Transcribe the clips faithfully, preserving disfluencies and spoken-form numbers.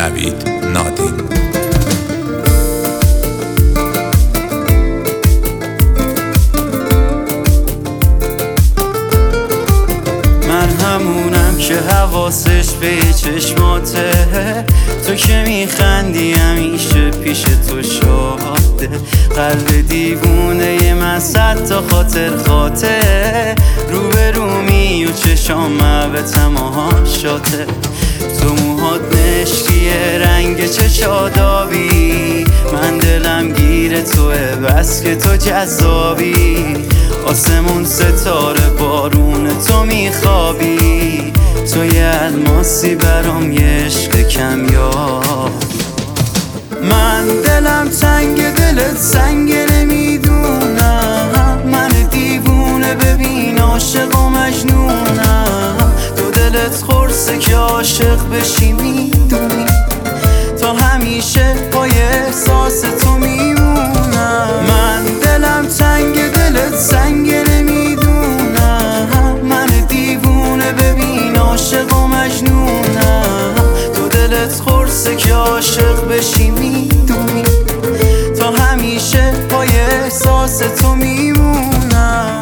نوید نادین. من همونم که حواسش به چشماته، تو که میخندی همیشه پیش تو شاده. قلب دیوونه من صد تا خاطر خاطر، رو به رومی و چشام به تماشاته. تو موهات مشکیه رنگ چشادابی، من دلم گیر توه بس که تو جذابی. آسمون ستاره بارون تو میخوابی، تو یه الماسی برام یه عشق کمیاب. من دلم تنگ دلت سنگه نمیدونم، من دیوونه ببین عاشق و مجنونم. تو دلت خورسه که عاشق بشی میدونی، تا همیشه پای احساس تو میمونم. من دلم تنگ دلت سنگه نمیدونم، من دیوونه ببین عاشق و مجنونم. تو دلت خورسه که عاشق بشی میدونی، تا همیشه پای احساس تو میمونم.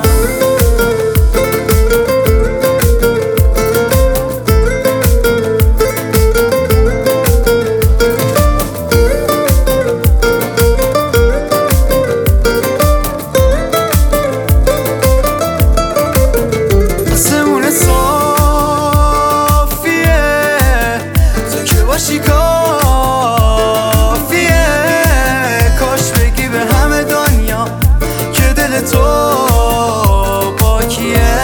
باشی کافیه، کاش بگی به همه دنیا که دل تو باکیه.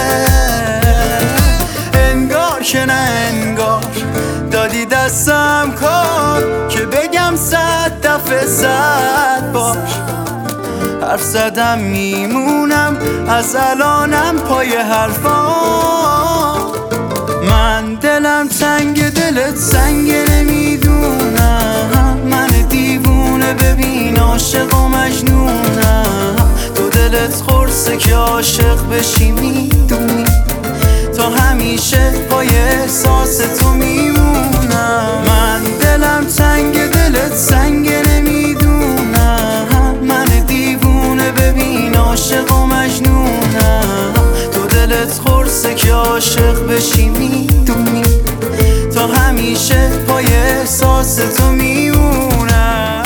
انگار که نه انگار دادی دستم کار، که بگم صد دفعه صد بار. حرف زدم میمونم از الانم پای حرفام. من دلم تنگ دلت سنگه نمیدونم، من دیوونه ببین عاشق و مجنونم. تو دلت خورسه که عاشق بشی میدونی، تا همیشه پای احساس تو میمونم. من دلم تنگ دلت سنگه نمیدونم، من دیوونه ببین عاشق و مجنونم. تو دلت خورسه که عاشق بشی میدونی، تا همیشه پای احساس تو میمونم.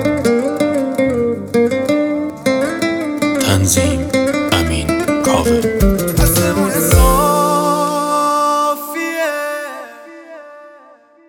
تنظیم امین کاوه.